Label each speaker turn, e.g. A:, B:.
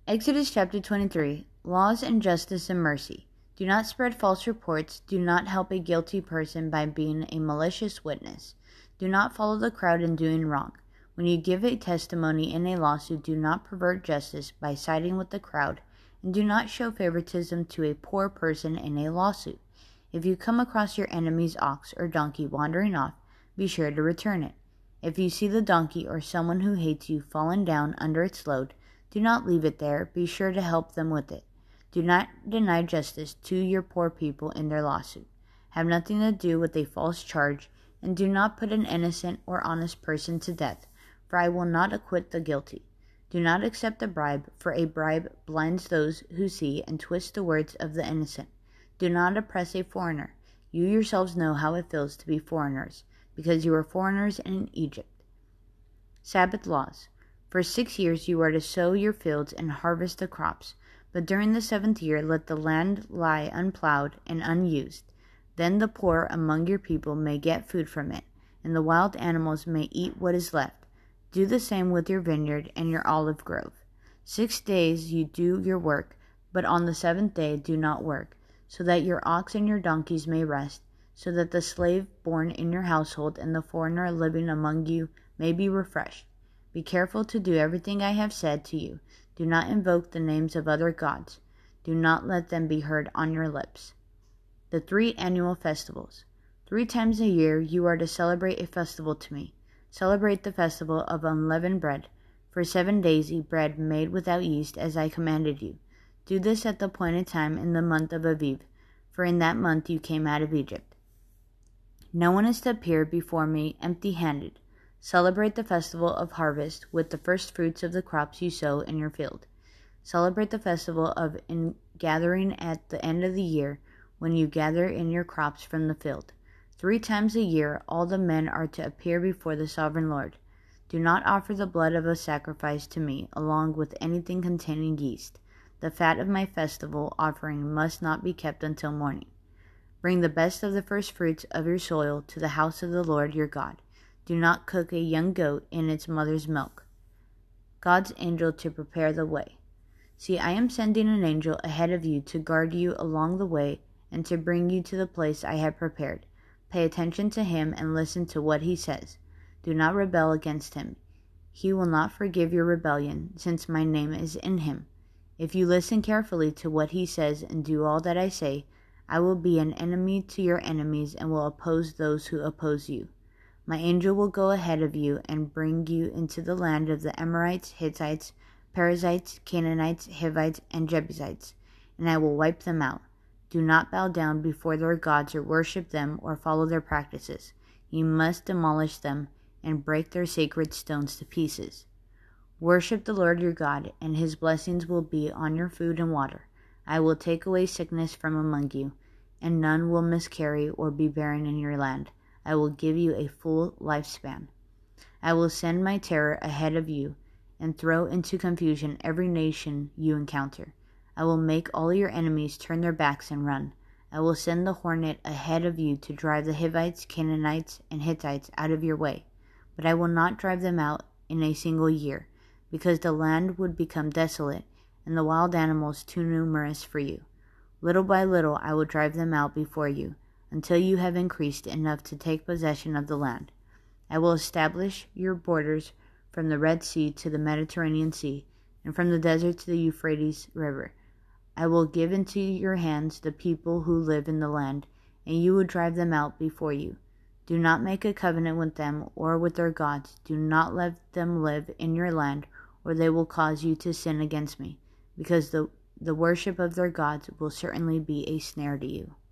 A: Exodus chapter 23. Laws and justice and mercy. Do not spread false reports. Do not help a guilty person by being a malicious witness. Do not follow the crowd in doing wrong. When you give a testimony in a lawsuit, do not pervert justice by siding with the crowd, and do not show favoritism to a poor person in a lawsuit. If you come across your enemy's ox or donkey wandering off, be sure to return it. If you see the donkey or someone who hates you fallen down under its load, do not leave it there. Be sure to help them with it. Do not deny justice to your poor people in their lawsuit. Have nothing to do with a false charge, and do not put an innocent or honest person to death, for I will not acquit the guilty. Do not accept a bribe, for a bribe blinds those who see and twists the words of the innocent. Do not oppress a foreigner. You yourselves know how it feels to be foreigners, because you were foreigners in Egypt. Sabbath laws. For 6 years you are to sow your fields and harvest the crops, but during the 7th year let the land lie unplowed and unused. Then the poor among your people may get food from it, and the wild animals may eat what is left. Do the same with your vineyard and your olive grove. 6 days you do your work, but on the 7th day do not work, so that your ox and your donkeys may rest, so that the slave born in your household and the foreigner living among you may be refreshed. Be careful to do everything I have said to you. Do not invoke the names of other gods. Do not let them be heard on your lips. The 3 annual festivals. 3 times a year you are to celebrate a festival to me. Celebrate the festival of unleavened bread. For 7 days eat bread made without yeast, as I commanded you. Do this at the appointed time in the month of Aviv, for in that month you came out of Egypt. No one is to appear before me empty-handed. Celebrate the festival of harvest with the first fruits of the crops you sow in your field. Celebrate the festival of ingathering at the end of the year, when you gather in your crops from the field. 3 times a year all the men are to appear before the sovereign Lord. Do not offer the blood of a sacrifice to me, along with anything containing yeast. The fat of my festival offering must not be kept until morning. Bring the best of the first fruits of your soil to the house of the Lord your God. Do not cook a young goat in its mother's milk. God's angel to prepare the way. See, I am sending an angel ahead of you to guard you along the way and to bring you to the place I have prepared. Pay attention to him and listen to what he says. Do not rebel against him. He will not forgive your rebellion, since my name is in him. If you listen carefully to what he says and do all that I say, I will be an enemy to your enemies and will oppose those who oppose you. My angel will go ahead of you and bring you into the land of the Amorites, Hittites, Perizzites, Canaanites, Hivites, and Jebusites, and I will wipe them out. Do not bow down before their gods or worship them or follow their practices. You must demolish them and break their sacred stones to pieces. Worship the Lord your God, and his blessings will be on your food and water. I will take away sickness from among you, and none will miscarry or be barren in your land. I will give you a full lifespan. I will send my terror ahead of you and throw into confusion every nation you encounter. I will make all your enemies turn their backs and run. I will send the hornet ahead of you to drive the Hivites, Canaanites, and Hittites out of your way. But I will not drive them out in a single year, because the land would become desolate and the wild animals too numerous for you. Little by little I will drive them out before you, until you have increased enough to take possession of the land. I will establish your borders from the Red Sea to the Mediterranean Sea, and from the desert to the Euphrates River. I will give into your hands the people who live in the land, and you will drive them out before you. Do not make a covenant with them or with their gods. Do not let them live in your land, or they will cause you to sin against me, because the worship of their gods will certainly be a snare to you.